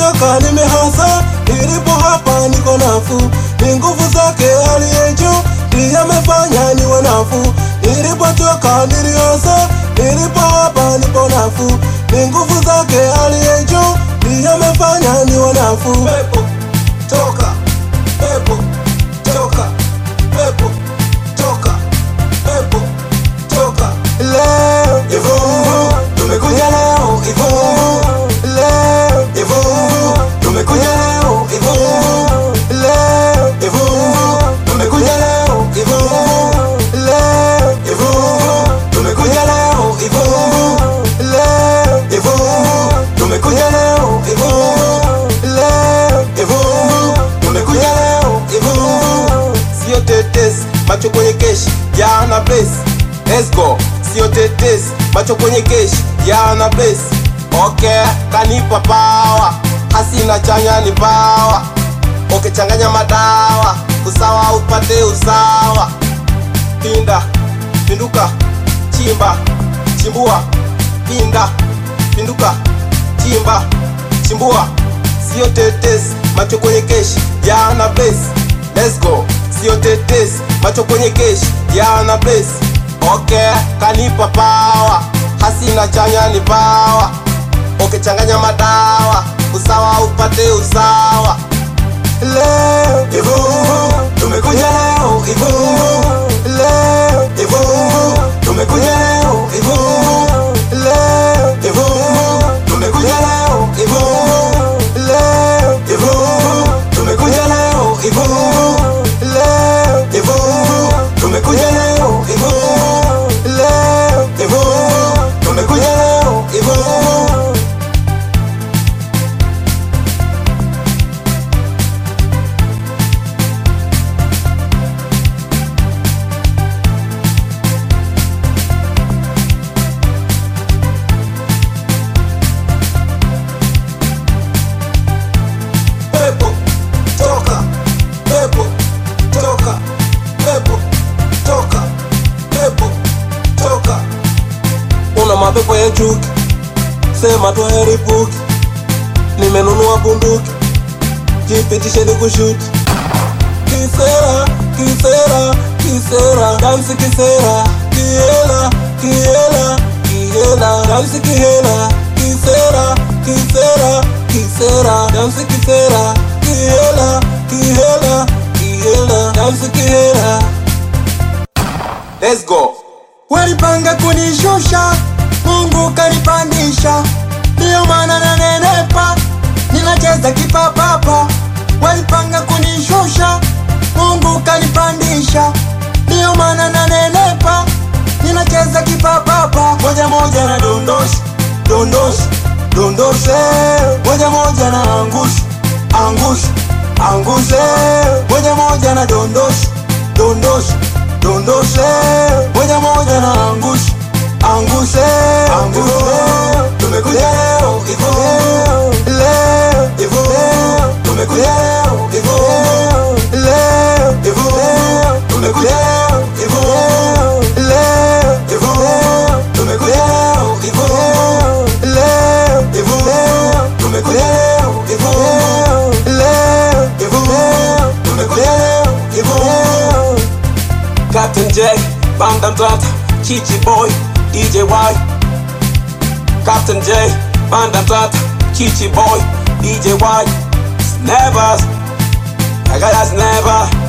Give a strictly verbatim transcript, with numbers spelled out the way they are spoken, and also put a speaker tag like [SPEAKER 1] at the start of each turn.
[SPEAKER 1] Nilipotoka nimehasa, nilipo hapa niko nafuu. Ni nguvu zake aliye juu ndiye amefanya niwe nafuu. Nilipotoka nilihasa, nilipo hapa nipo nafuu. Ni nguvu zake aliye juu ndiye amefanya niwe nafuu. Pepo toka, pepo toka, pepo toka, pepo toka. Leo Ivo tumekuja leo, Ivo leo Ivo tumekuja leo, Ivo leo Ivo tumekuja leo, Ivo leo Ivo tumekuja leo, Ivo leo Ivo tumekuja leo, Ivo leo Ivo tumekuja leo, Ivo. Sio tetesi, macho kwenye keshi, jana bless. Let's go. Sio tetesi, macho kwenye keshi, jana bless. Okay, kanipa power, hasina chanya ni power. Okay, changanya madawa, usawa upate usawa. Pinda, pinduka, chimba, chimbua. Pinda, pinduka, chimba, chimbua. Sio tetesi, macho kwenye keshi, jana bless. Let's go. Sio tetesi, macho kwenye keshi, jana bless. Okay, kanipa power, hasina chanya ni power. Okay, changanya madawa, usawa upate usawa. Leo Ivo tumekuja leo, Ivo leo Ivo tumekuja leo, Ivo leo Ivo tumekuja leo, Ivo leo Ivo tumekuja leo, Ivo leo Ivo tumekuja leo, Ivo leo Ivo tumekuja leo, Ivo. Pepo toka, pepo toka, pepo toka, pepo toka. Una mapepo ya chuki, sema tu heripuki. Nimenunua bunduki, jipitishe nikushuti. Kisera, kisera, kisera, dansi kisera. Kiela, kiela, kiela, dansi kihela. Kisera, kisera, kisera, dansi kisera. Kiela, kihela, kihela, dansi kihela. Let's go.
[SPEAKER 2] Walipanga kunishusha, Mungu kanipandisha. Ndio maana nanenepa, ninacheza kipapapa. Walipanga kunishusha, Mungu kanipandisha. Ndio maana nanenepa, ninacheza kipapapa. Moja moja na dondoshi, dondoshi, dondoshe. Moja moja na angushi, angushi, angushe. Moja moja na dondoshi, dondoshi, dondoshe. Moja moja na angushi, angushe, angushe. Tumekuja leo, Ivo leo, Ivo tumekuja leo, Ivo leo, Ivo tumekuja leo, Ivo leo, Ivo tumekuja leo, Ivo leo, Ivo tumekuja leo, Ivo leo, Ivo tumekuja leo, Ivo.
[SPEAKER 1] Captain J, Banda Mtata, Chichi Boy, D J Y. Captain J, Banda Mtata, Chichi Boy, D J Y. Snappers, I got that snapper.